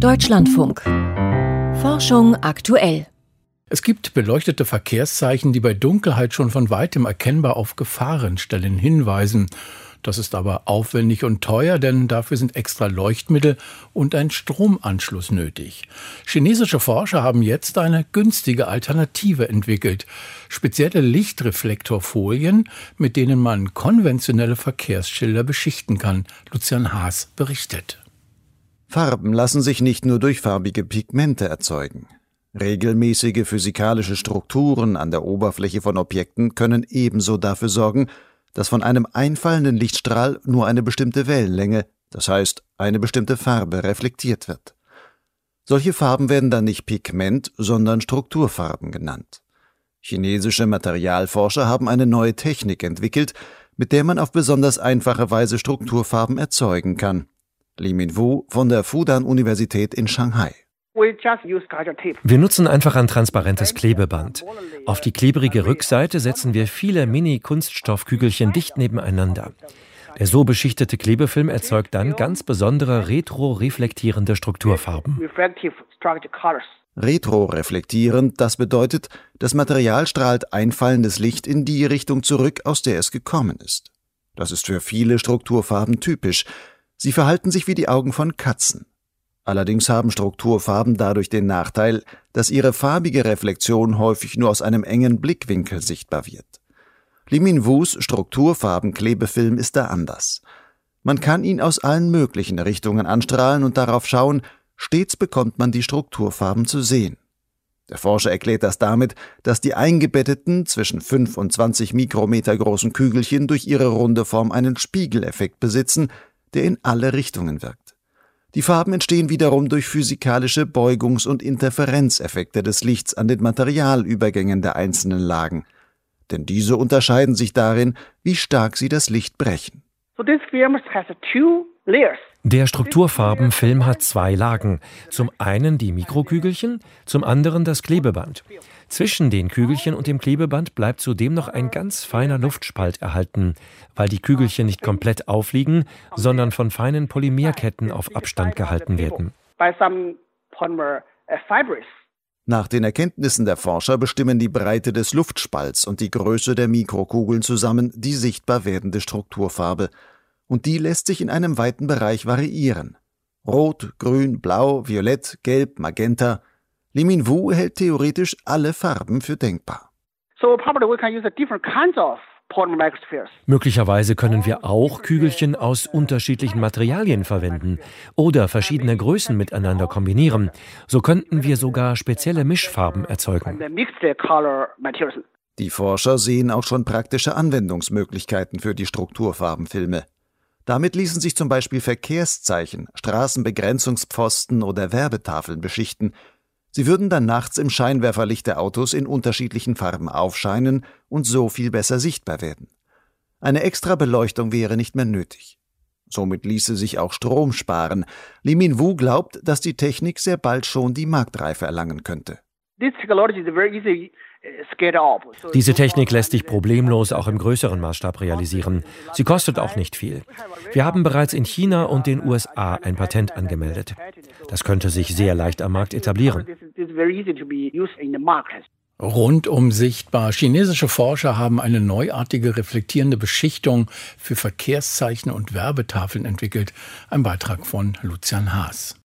Deutschlandfunk. Forschung aktuell. Es gibt beleuchtete Verkehrszeichen, die bei Dunkelheit schon von weitem erkennbar auf Gefahrenstellen hinweisen. Das ist aber aufwendig und teuer, denn dafür sind extra Leuchtmittel und ein Stromanschluss nötig. Chinesische Forscher haben jetzt eine günstige Alternative entwickelt. Spezielle Lichtreflektorfolien, mit denen man konventionelle Verkehrsschilder beschichten kann. Lucian Haas berichtet. Farben lassen sich nicht nur durch farbige Pigmente erzeugen. Regelmäßige physikalische Strukturen an der Oberfläche von Objekten können ebenso dafür sorgen, dass von einem einfallenden Lichtstrahl nur eine bestimmte Wellenlänge, das heißt eine bestimmte Farbe, reflektiert wird. Solche Farben werden dann nicht Pigment, sondern Strukturfarben genannt. Chinesische Materialforscher haben eine neue Technik entwickelt, mit der man auf besonders einfache Weise Strukturfarben erzeugen kann. Li Minwu von der Fudan-Universität in Shanghai. Wir nutzen einfach ein transparentes Klebeband. Auf die klebrige Rückseite setzen wir viele Mini-Kunststoffkügelchen dicht nebeneinander. Der so beschichtete Klebefilm erzeugt dann ganz besondere retroreflektierende Strukturfarben. Retroreflektierend, das bedeutet, das Material strahlt einfallendes Licht in die Richtung zurück, aus der es gekommen ist. Das ist für viele Strukturfarben typisch. Sie verhalten sich wie die Augen von Katzen. Allerdings haben Strukturfarben dadurch den Nachteil, dass ihre farbige Reflexion häufig nur aus einem engen Blickwinkel sichtbar wird. Li Minwus Strukturfarbenklebefilm ist da anders. Man kann ihn aus allen möglichen Richtungen anstrahlen und darauf schauen, stets bekommt man die Strukturfarben zu sehen. Der Forscher erklärt das damit, dass die eingebetteten, zwischen 5 und 20 Mikrometer großen Kügelchen durch ihre runde Form einen Spiegeleffekt besitzen, der in alle Richtungen wirkt. Die Farben entstehen wiederum durch physikalische Beugungs- und Interferenzeffekte des Lichts an den Materialübergängen der einzelnen Lagen. Denn diese unterscheiden sich darin, wie stark sie das Licht brechen. Der Strukturfarbenfilm hat 2 Lagen. Zum einen die Mikrokügelchen, zum anderen das Klebeband. Zwischen den Kügelchen und dem Klebeband bleibt zudem noch ein ganz feiner Luftspalt erhalten, weil die Kügelchen nicht komplett aufliegen, sondern von feinen Polymerketten auf Abstand gehalten werden. Nach den Erkenntnissen der Forscher bestimmen die Breite des Luftspalts und die Größe der Mikrokugeln zusammen die sichtbar werdende Strukturfarbe. Und die lässt sich in einem weiten Bereich variieren. Rot, Grün, Blau, Violett, Gelb, Magenta. Li Minwu hält theoretisch alle Farben für denkbar. Möglicherweise können wir auch Kügelchen aus unterschiedlichen Materialien verwenden oder verschiedene Größen miteinander kombinieren. So könnten wir sogar spezielle Mischfarben erzeugen. Die Forscher sehen auch schon praktische Anwendungsmöglichkeiten für die Strukturfarbenfilme. Damit ließen sich zum Beispiel Verkehrszeichen, Straßenbegrenzungspfosten oder Werbetafeln beschichten. Sie würden dann nachts im Scheinwerferlicht der Autos in unterschiedlichen Farben aufscheinen und so viel besser sichtbar werden. Eine extra Beleuchtung wäre nicht mehr nötig. Somit ließe sich auch Strom sparen. Li Minwu glaubt, dass die Technik sehr bald schon die Marktreife erlangen könnte. Diese Technik lässt sich problemlos auch im größeren Maßstab realisieren. Sie kostet auch nicht viel. Wir haben bereits in China und den USA ein Patent angemeldet. Das könnte sich sehr leicht am Markt etablieren. Rundum sichtbar. Chinesische Forscher haben eine neuartige reflektierende Beschichtung für Verkehrszeichen und Werbetafeln entwickelt. Ein Beitrag von Lucian Haas.